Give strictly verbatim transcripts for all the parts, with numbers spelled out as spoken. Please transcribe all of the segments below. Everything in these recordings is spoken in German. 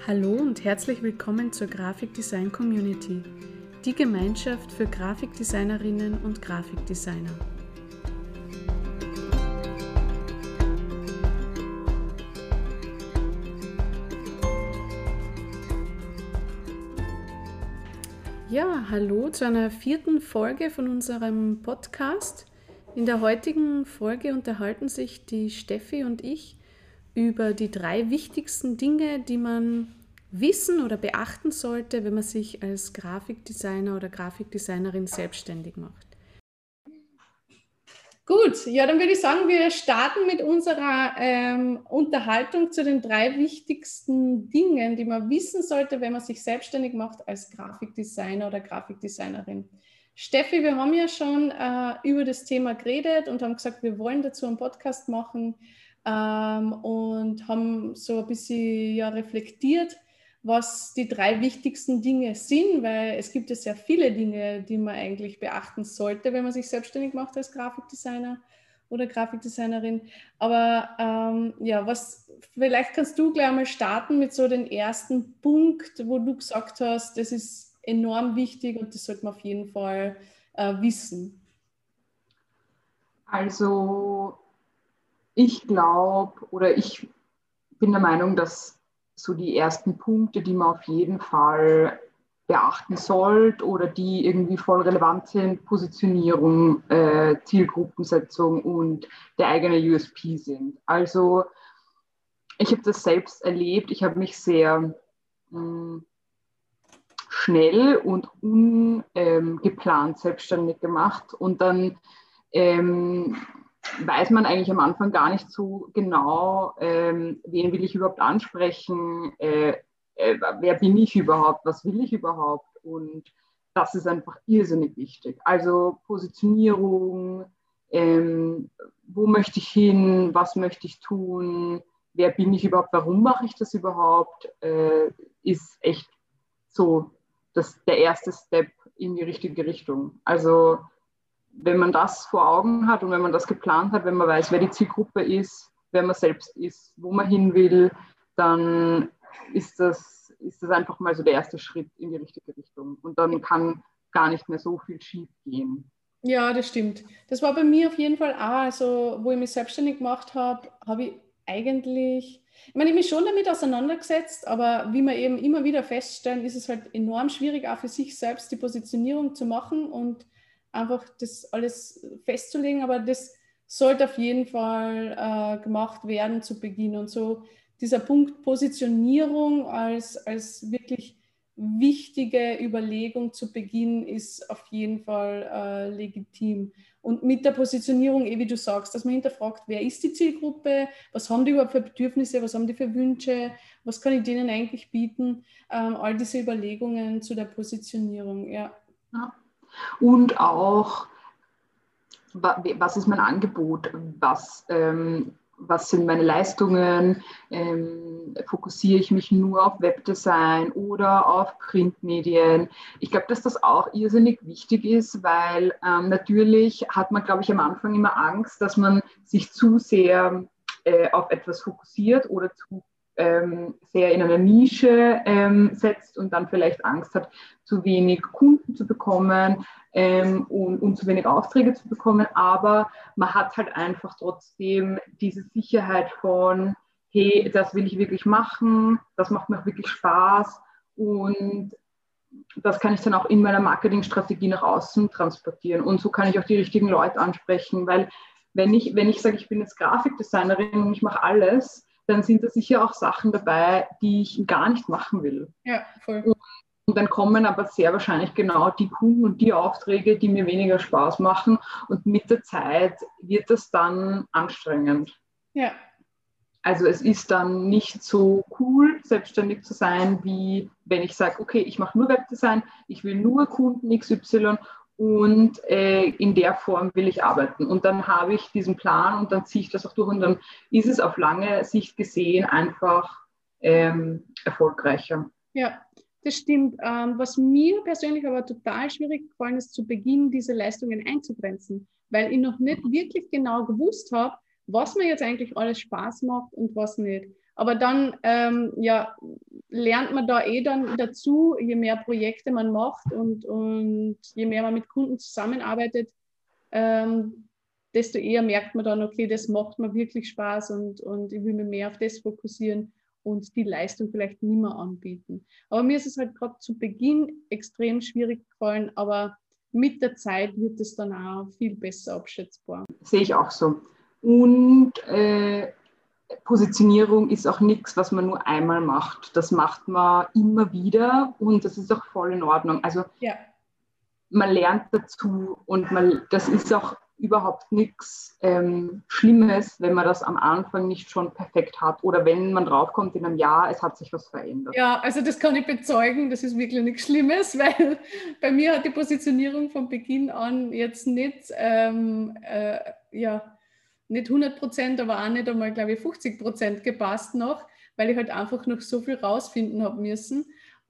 Hallo und herzlich willkommen zur Grafikdesign Community, die Gemeinschaft für Grafikdesignerinnen und Grafikdesigner. Ja, hallo zu einer vierten Folge von unserem Podcast. In der heutigen Folge unterhalten sich die Steffi und ich über die drei wichtigsten Dinge, die man wissen oder beachten sollte, wenn man sich als Grafikdesigner oder Grafikdesignerin selbstständig macht. Gut, ja, dann würde ich sagen, wir starten mit unserer ähm, Unterhaltung zu den drei wichtigsten Dingen, die man wissen sollte, wenn man sich selbstständig macht als Grafikdesigner oder Grafikdesignerin. Steffi, wir haben ja schon äh, über das Thema geredet und haben gesagt, wir wollen dazu einen Podcast machen ähm, und haben so ein bisschen ja, reflektiert, was die drei wichtigsten Dinge sind, weil es gibt ja sehr viele Dinge, die man eigentlich beachten sollte, wenn man sich selbstständig macht als Grafikdesigner oder Grafikdesignerin. Aber ähm, ja, was, vielleicht kannst du gleich mal starten mit so den ersten Punkt, wo du gesagt hast, das ist enorm wichtig und das sollte man auf jeden Fall äh, wissen. Also ich glaube oder ich bin der Meinung, dass so die ersten Punkte, die man auf jeden Fall beachten sollte oder die irgendwie voll relevant sind, Positionierung, äh, Zielgruppensetzung und der eigene U S P sind. Also ich habe das selbst erlebt. Ich habe mich sehr mh, schnell und ungeplant selbstständig gemacht und dann ähm, weiß man eigentlich am Anfang gar nicht so genau, ähm, wen will ich überhaupt ansprechen, äh, äh, wer bin ich überhaupt, was will ich überhaupt, und das ist einfach irrsinnig wichtig. Also Positionierung, ähm, wo möchte ich hin, was möchte ich tun, wer bin ich überhaupt, warum mache ich das überhaupt, äh, ist echt so das, der erste Step in die richtige Richtung. Also wenn man das vor Augen hat und wenn man das geplant hat, wenn man weiß, wer die Zielgruppe ist, wer man selbst ist, wo man hin will, dann ist das, ist das einfach mal so der erste Schritt in die richtige Richtung. Und dann kann gar nicht mehr so viel schief gehen. Ja, das stimmt. Das war bei mir auf jeden Fall auch, also wo ich mich selbstständig gemacht habe, habe ich eigentlich, ich meine, ich habe mich schon damit auseinandergesetzt, aber wie wir eben immer wieder feststellen, ist es halt enorm schwierig, auch für sich selbst die Positionierung zu machen und einfach das alles festzulegen, aber das sollte auf jeden Fall äh, gemacht werden zu Beginn. Und so dieser Punkt Positionierung als, als wirklich wichtige Überlegung zu Beginn ist auf jeden Fall äh, legitim. Und mit der Positionierung, eh wie du sagst, dass man hinterfragt, wer ist die Zielgruppe, was haben die überhaupt für Bedürfnisse, was haben die für Wünsche, was kann ich denen eigentlich bieten, ähm, all diese Überlegungen zu der Positionierung, ja. Ja. Und auch, was ist mein Angebot, was, ähm, was sind meine Leistungen, ähm, fokussiere ich mich nur auf Webdesign oder auf Printmedien. Ich glaube, dass das auch irrsinnig wichtig ist, weil ähm, natürlich hat man, glaube ich, am Anfang immer Angst, dass man sich zu sehr äh, auf etwas fokussiert oder zu ähm, sehr in einer Nische ähm, setzt und dann vielleicht Angst hat, zu wenig Kunden zu bekommen, Ähm, und, und zu wenig Aufträge zu bekommen, aber man hat halt einfach trotzdem diese Sicherheit von, hey, das will ich wirklich machen, das macht mir auch wirklich Spaß und das kann ich dann auch in meiner Marketingstrategie nach außen transportieren und so kann ich auch die richtigen Leute ansprechen, weil wenn ich, wenn ich sage, ich bin jetzt Grafikdesignerin und ich mache alles, dann sind da sicher auch Sachen dabei, die ich gar nicht machen will. Ja, voll. Und Und dann kommen aber sehr wahrscheinlich genau die Kunden und die Aufträge, die mir weniger Spaß machen. Und mit der Zeit wird das dann anstrengend. Ja. Also es ist dann nicht so cool, selbstständig zu sein, wie wenn ich sage, okay, ich mache nur Webdesign, ich will nur Kunden X Y und äh, in der Form will ich arbeiten. Und dann habe ich diesen Plan und dann ziehe ich das auch durch und dann ist es auf lange Sicht gesehen einfach ähm, erfolgreicher. Ja. Das stimmt. Ähm, was mir persönlich aber total schwierig gefallen ist, zu Beginn diese Leistungen einzugrenzen, weil ich noch nicht wirklich genau gewusst habe, was mir jetzt eigentlich alles Spaß macht und was nicht. Aber dann, ähm, ja, lernt man da eh dann dazu, je mehr Projekte man macht und, und je mehr man mit Kunden zusammenarbeitet, ähm, desto eher merkt man dann, okay, das macht mir wirklich Spaß und, und ich will mich mehr auf das fokussieren und die Leistung vielleicht nicht mehr anbieten. Aber mir ist es halt gerade zu Beginn extrem schwierig gefallen, aber mit der Zeit wird es dann auch viel besser abschätzbar. Sehe ich auch so. Und äh, Positionierung ist auch nichts, was man nur einmal macht. Das macht man immer wieder und das ist auch voll in Ordnung. Also ja. Man lernt dazu und man, das ist auch überhaupt nichts ähm, Schlimmes, wenn man das am Anfang nicht schon perfekt hat oder wenn man draufkommt in einem Jahr, es hat sich was verändert. Ja, also das kann ich bezeugen, das ist wirklich nichts Schlimmes, weil bei mir hat die Positionierung von Beginn an jetzt nicht, ähm, äh, ja, nicht hundert Prozent, aber auch nicht einmal, glaube ich, fünfzig Prozent gepasst noch, weil ich halt einfach noch so viel rausfinden habe müssen.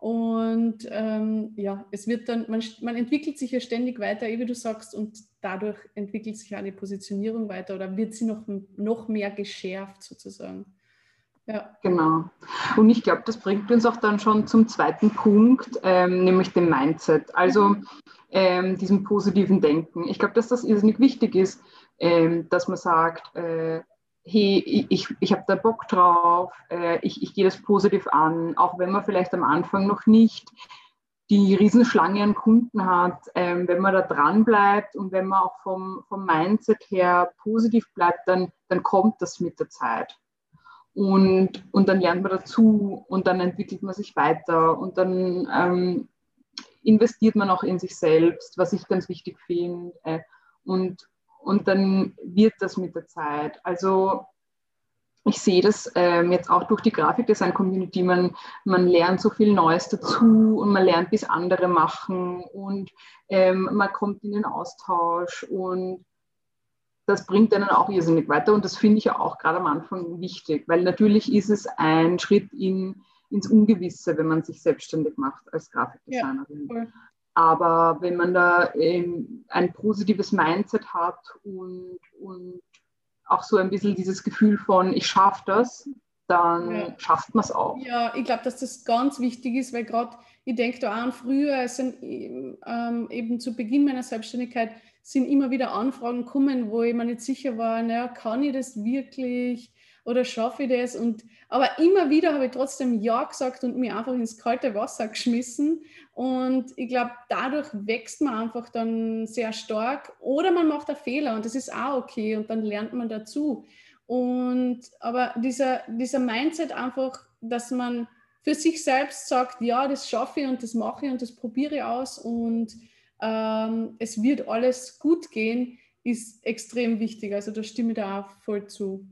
Und ähm, ja, es wird dann, man, man entwickelt sich ja ständig weiter, wie du sagst, und dadurch entwickelt sich auch die Positionierung weiter oder wird sie noch, noch mehr geschärft sozusagen. Ja. Genau. Und ich glaube, das bringt uns auch dann schon zum zweiten Punkt, ähm, nämlich dem Mindset, also ähm, diesem positiven Denken. Ich glaube, dass das irrsinnig wichtig ist, ähm, dass man sagt, äh, hey, ich, ich habe da Bock drauf, äh, ich, ich gehe das positiv an, auch wenn man vielleicht am Anfang noch nicht die Riesenschlange an Kunden hat, ähm, wenn man da dran bleibt und wenn man auch vom, vom Mindset her positiv bleibt, dann, dann kommt das mit der Zeit. Und, und dann lernt man dazu und dann entwickelt man sich weiter und dann ähm, investiert man auch in sich selbst, was ich ganz wichtig finde. Äh, und, und dann wird das mit der Zeit. Also ich sehe das ähm, jetzt auch durch die Grafikdesign-Community, man, man lernt so viel Neues dazu und man lernt, wie es andere machen und ähm, man kommt in den Austausch und das bringt einen auch irrsinnig weiter und das finde ich ja auch gerade am Anfang wichtig, weil natürlich ist es ein Schritt in, ins Ungewisse, wenn man sich selbstständig macht als Grafikdesignerin. Ja, aber wenn man da ähm, ein positives Mindset hat und, und auch so ein bisschen dieses Gefühl von, ich schaffe das, dann ja. schafft man es auch. Ja, ich glaube, dass das ganz wichtig ist, weil gerade, ich denke da auch an früher, also, ähm, eben zu Beginn meiner Selbstständigkeit, sind immer wieder Anfragen gekommen, wo ich mir nicht sicher war, naja, kann ich das wirklich oder schaffe ich das? Und, aber immer wieder habe ich trotzdem Ja gesagt und mich einfach ins kalte Wasser geschmissen. Und ich glaube, dadurch wächst man einfach dann sehr stark oder man macht einen Fehler und das ist auch okay und dann lernt man dazu. Und, aber dieser, dieser Mindset einfach, dass man für sich selbst sagt, ja, das schaffe ich und das mache ich und das probiere ich aus und ähm, es wird alles gut gehen, ist extrem wichtig. Also da stimme ich da auch voll zu.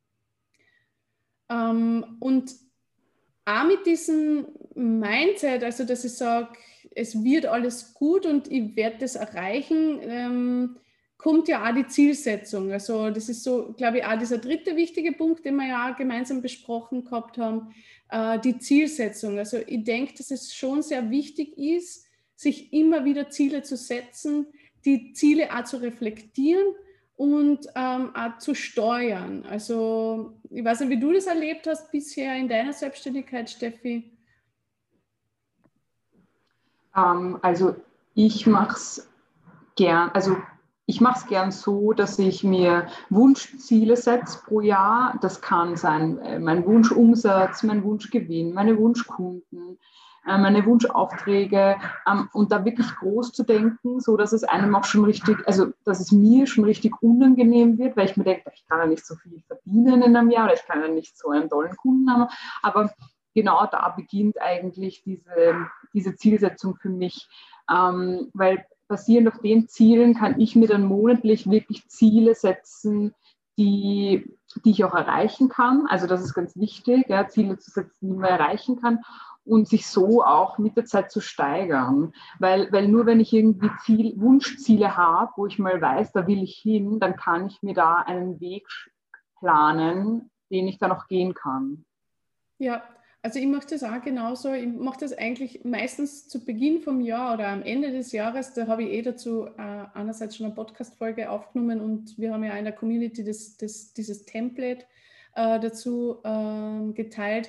Ähm, und auch mit diesem Mindset, also dass ich sage, es wird alles gut und ich werde das erreichen, ähm, kommt ja auch die Zielsetzung. Also das ist so, glaube ich, auch dieser dritte wichtige Punkt, den wir ja auch gemeinsam besprochen gehabt haben, äh, die Zielsetzung. Also ich denke, dass es schon sehr wichtig ist, sich immer wieder Ziele zu setzen, die Ziele auch zu reflektieren und ähm, auch zu steuern. Also ich weiß nicht, wie du das erlebt hast bisher in deiner Selbstständigkeit, Steffi? Ähm, also ich mache es gern, also ich mache es gern so, dass ich mir Wunschziele setze pro Jahr. Das kann sein äh, mein Wunschumsatz, mein Wunschgewinn, meine Wunschkunden, äh, meine Wunschaufträge ähm, und da wirklich groß zu denken, so dass es einem auch schon richtig, also dass es mir schon richtig unangenehm wird, weil ich mir denke, ich kann ja nicht so viel verdienen in einem Jahr oder ich kann ja nicht so einen tollen Kunden haben, aber genau da beginnt eigentlich diese, diese Zielsetzung für mich, ähm, weil basierend auf den Zielen kann ich mir dann monatlich wirklich Ziele setzen, die, die ich auch erreichen kann. Also das ist ganz wichtig, ja, Ziele zu setzen, die man erreichen kann und sich so auch mit der Zeit zu steigern. Weil, weil nur wenn ich irgendwie Ziel, Wunschziele habe, wo ich mal weiß, da will ich hin, dann kann ich mir da einen Weg planen, den ich dann auch gehen kann. Ja, also ich mache das auch genauso. Ich mache das eigentlich meistens zu Beginn vom Jahr oder am Ende des Jahres. Da habe ich eh dazu äh, einerseits schon eine Podcast-Folge aufgenommen und wir haben ja in der Community das, das, dieses Template äh, dazu äh, geteilt.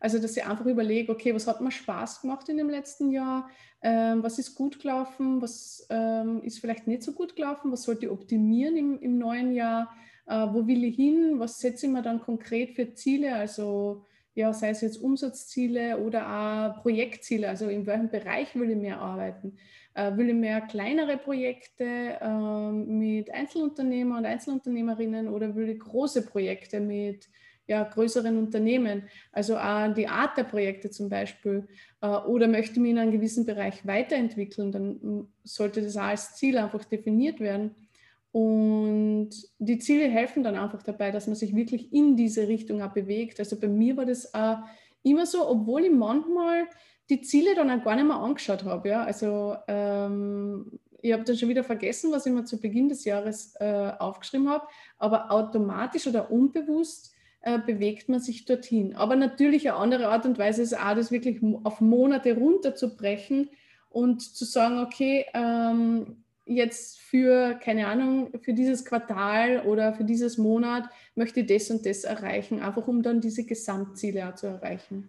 Also, dass ich einfach überlege, okay, was hat mir Spaß gemacht in dem letzten Jahr? Ähm, was ist gut gelaufen? Was ähm, ist vielleicht nicht so gut gelaufen? Was sollte ich optimieren im, im neuen Jahr? Äh, wo will ich hin? Was setze ich mir dann konkret für Ziele? Also, ja, sei es jetzt Umsatzziele oder auch Projektziele. Also, in welchem Bereich will ich mehr arbeiten? Äh, will ich mehr kleinere Projekte ähm, mit Einzelunternehmer und Einzelunternehmerinnen oder will ich große Projekte mit ja, größeren Unternehmen? Also auch die Art der Projekte zum Beispiel. Äh, oder möchte ich mich in einem gewissen Bereich weiterentwickeln, dann mm, sollte das auch als Ziel einfach definiert werden. Und die Ziele helfen dann einfach dabei, dass man sich wirklich in diese Richtung auch bewegt. Also bei mir war das auch immer so, obwohl ich manchmal die Ziele dann auch gar nicht mehr angeschaut habe. Ja? Also ähm, ich habe dann schon wieder vergessen, was ich mir zu Beginn des Jahres äh, aufgeschrieben habe, aber automatisch oder unbewusst äh, bewegt man sich dorthin. Aber natürlich eine andere Art und Weise ist auch, das wirklich auf Monate runterzubrechen und zu sagen, okay, ähm, jetzt für, keine Ahnung, für dieses Quartal oder für dieses Monat möchte ich das und das erreichen, einfach um dann diese Gesamtziele auch zu erreichen.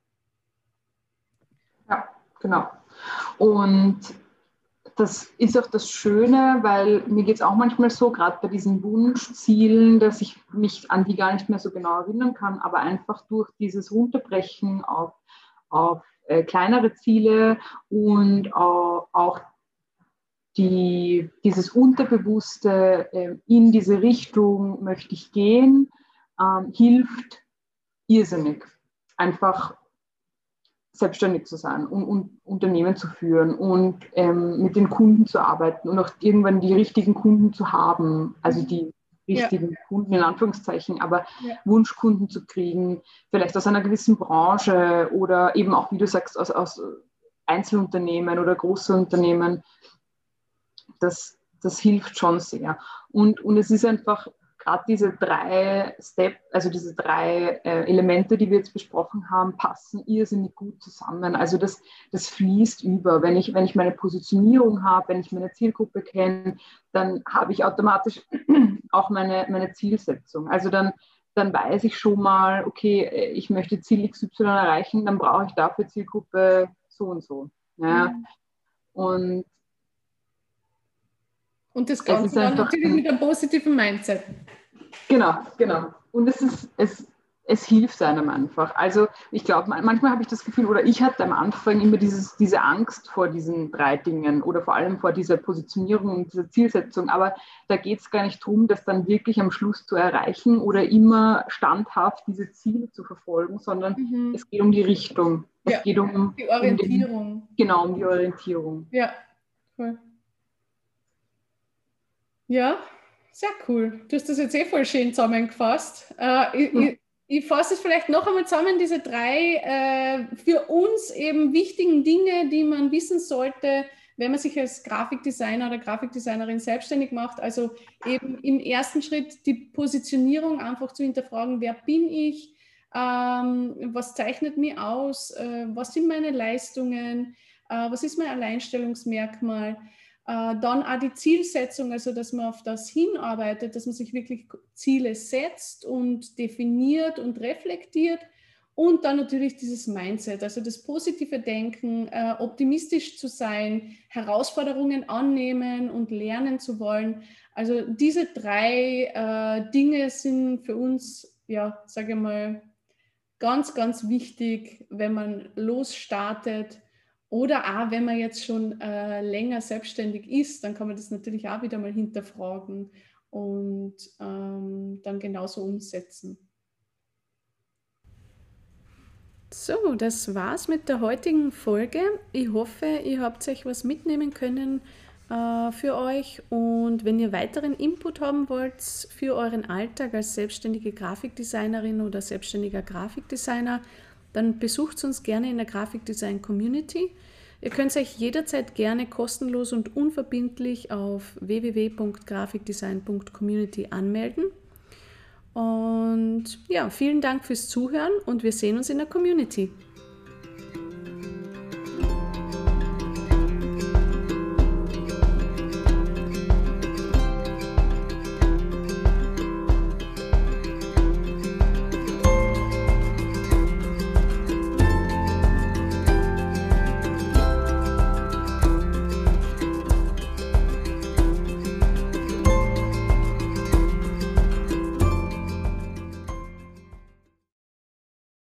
Ja, genau. Und das ist auch das Schöne, weil mir geht es auch manchmal so, gerade bei diesen Wunschzielen, dass ich mich an die gar nicht mehr so genau erinnern kann, aber einfach durch dieses Runterbrechen auf, auf äh, kleinere Ziele und auch, auch die, dieses Unterbewusste äh, in diese Richtung möchte ich gehen, ähm, hilft irrsinnig. Einfach selbstständig zu sein und, und Unternehmen zu führen und ähm, mit den Kunden zu arbeiten und auch irgendwann die richtigen Kunden zu haben, also die richtigen ja. Kunden in Anführungszeichen, aber ja. Wunschkunden zu kriegen, vielleicht aus einer gewissen Branche oder eben auch, wie du sagst, aus, aus Einzelunternehmen oder große Unternehmen. Das, das hilft schon sehr. Und, und es ist einfach gerade diese drei Step, also diese drei äh, Elemente, die wir jetzt besprochen haben, passen irrsinnig gut zusammen. Also das, das fließt über. Wenn ich, wenn ich meine Positionierung habe, wenn ich meine Zielgruppe kenne, dann habe ich automatisch auch meine, meine Zielsetzung. Also dann, dann weiß ich schon mal, okay, ich möchte Ziel X Y erreichen, dann brauche ich dafür Zielgruppe so und so. Ja? Mhm. Und Und das Ganze dann natürlich mit einem positiven Mindset. Genau, genau. Und es, ist, es, es hilft einem einfach. Also ich glaube, manchmal habe ich das Gefühl, oder ich hatte am Anfang immer dieses, diese Angst vor diesen drei Dingen oder vor allem vor dieser Positionierung und dieser Zielsetzung. Aber da geht es gar nicht darum, das dann wirklich am Schluss zu erreichen oder immer standhaft diese Ziele zu verfolgen, sondern mhm. es geht um die Richtung. Es ja, geht um die Orientierung. Um den, genau, um die Orientierung. Ja, cool. Ja, sehr cool. Du hast das jetzt eh voll schön zusammengefasst. Äh, ich, ich, ich fasse es vielleicht noch einmal zusammen, diese drei äh, für uns eben wichtigen Dinge, die man wissen sollte, wenn man sich als Grafikdesigner oder Grafikdesignerin selbstständig macht. Also eben im ersten Schritt die Positionierung einfach zu hinterfragen, wer bin ich, ähm, was zeichnet mich aus, äh, was sind meine Leistungen, äh, was ist mein Alleinstellungsmerkmal. Dann auch die Zielsetzung, also dass man auf das hinarbeitet, dass man sich wirklich Ziele setzt und definiert und reflektiert und dann natürlich dieses Mindset, also das positive Denken, äh, optimistisch zu sein, Herausforderungen annehmen und lernen zu wollen. Also diese drei äh, Dinge sind für uns, ja, sage ich mal, ganz, ganz wichtig, wenn man losstartet. Oder auch, wenn man jetzt schon äh, länger selbstständig ist, dann kann man das natürlich auch wieder mal hinterfragen und ähm, dann genauso umsetzen. So, das war's mit der heutigen Folge. Ich hoffe, ihr habt euch was mitnehmen können äh, für euch. Und wenn ihr weiteren Input haben wollt für euren Alltag als selbstständige Grafikdesignerin oder selbstständiger Grafikdesigner, dann besucht uns gerne in der Grafikdesign-Community. Ihr könnt euch jederzeit gerne kostenlos und unverbindlich auf w w w punkt grafikdesign punkt community anmelden. Und ja, vielen Dank fürs Zuhören und wir sehen uns in der Community.